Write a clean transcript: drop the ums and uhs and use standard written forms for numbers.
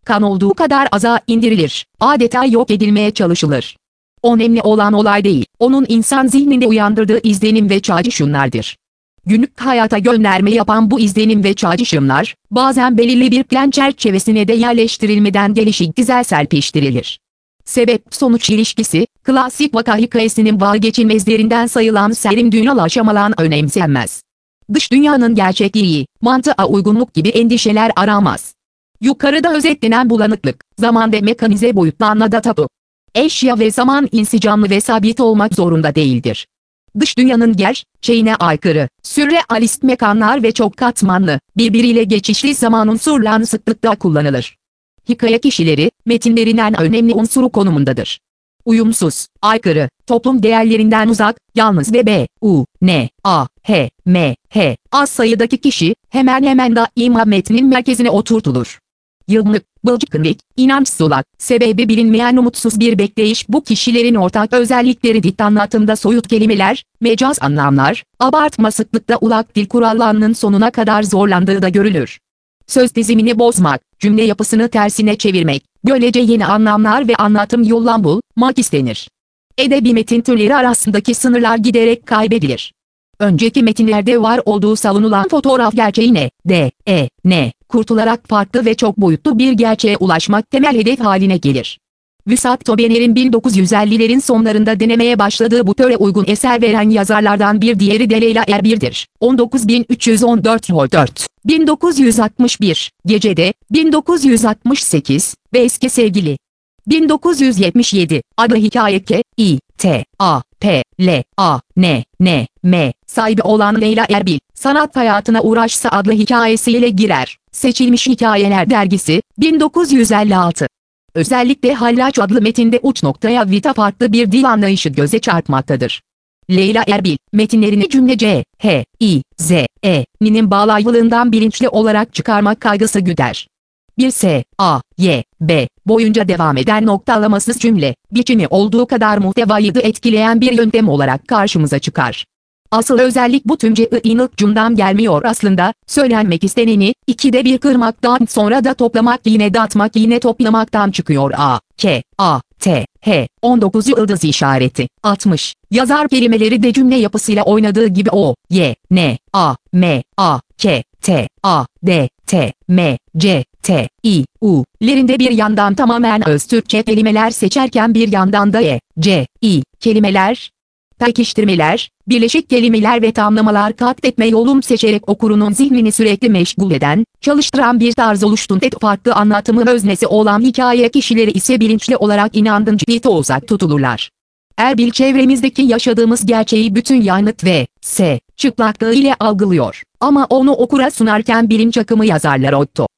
mümkün olduğu kadar aza indirilir, adeta yok edilmeye çalışılır. Önemli olan olay değil, onun insan zihninde uyandırdığı izlenim ve çağrışımlardır. Günlük hayata gönderme yapan bu izlenim ve çağrışımlar, bazen belirli bir plan çerçevesine de yerleştirilmeden gelişik güzel serpiştirilir. Sebep-sonuç ilişkisi, klasik vaka hikayesinin vazgeçilmezlerinden sayılan serim dünyal aşamalan önemsenmez. Dış dünyanın gerçekliği, mantığa uygunluk gibi endişeler aramaz. Yukarıda özetlenen bulanıklık, zaman ve mekanize boyutlarına da tapu. Eşya ve zaman insicamlı ve sabit olmak zorunda değildir. Dış dünyanın gerçeğine aykırı, sürrealist mekanlar ve çok katmanlı, birbiriyle geçişli zaman unsurlarını sıklıkla kullanılır. Hikaye kişileri, metinlerin en önemli unsuru konumundadır. Uyumsuz, aykırı, toplum değerlerinden uzak, yalnız ve az sayıdaki kişi, hemen hemen daima metnin merkezine oturtulur. Yılgınlık, bıckınlık, inanç sulak, sebebi bilinmeyen umutsuz bir bekleyiş bu kişilerin ortak özellikleri dit anlatımda soyut kelimeler, mecaz anlamlar, abartma sıklıkla ulak dil kurallarının sonuna kadar zorlandığı da görülür. Söz dizimini bozmak, cümle yapısını tersine çevirmek, böylece yeni anlamlar ve anlatım yollan bulmak istenir. Edebi metin türleri arasındaki sınırlar giderek kaybedilir. Önceki metinlerde var olduğu savunulan fotoğraf gerçeğine, kurtularak farklı ve çok boyutlu bir gerçeğe ulaşmak temel hedef haline gelir. Vüsat Tobener'in 1950'lerin sonlarında denemeye başladığı bu töre uygun eser veren yazarlardan bir diğeri de Leyla Erbil'dir. 19.314 1961, Gecede, 1968, ve Eski Sevgili. 1977, adlı hikaye K.İ.T.A.P.L.A.N.N.M. sahibi olan Leyla Erbil, Sanat Hayatına Uğraşsa adlı hikayesiyle girer. Seçilmiş Hikayeler Dergisi, 1956. Özellikle Hallaç adlı metinde uç noktaya vita farklı bir dil anlayışı göze çarpmaktadır. Leyla Erbil, metinlerini cümlece H.İ.Z.E.'nin bağlayıcılığından bilinçli olarak çıkarmak kaygısı güder. Bir S.A.Y.B. boyunca devam eden noktalamasız cümle, biçimi olduğu kadar muhtevayı da etkileyen bir yöntem olarak karşımıza çıkar. Asıl özellik bu tümce ı'nık cümleden gelmiyor aslında, söylenmek isteneni, ikide bir kırmaktan sonra da toplamak yine dağıtmak yine toplamaktan çıkıyor. A.K.A.T.H. 19 yıldız işareti. 60. Yazar kelimeleri de cümle yapısıyla oynadığı gibi O, Y, N, A, M, A, K, T, A, D, T, M, C, T, I, U''lerinde bir yandan tamamen öz Türkçe kelimeler seçerken bir yandan da E, C, I kelimeler, pekiştirmeler, birleşik kelimeler ve tamlamalar katletme yolunu seçerek okurunun zihnini sürekli meşgul eden, çalıştıran bir tarz oluşturdu. Farklı anlatımın öznesi olan hikaye kişileri ise bilinçli olarak inandırıcılıktan uzak tutulurlar. Erbil çevremizdeki yaşadığımız gerçeği bütün yanıt ve çıplaklığı ile algılıyor. Ama onu okura sunarken bilinç akımı yazarlar Otto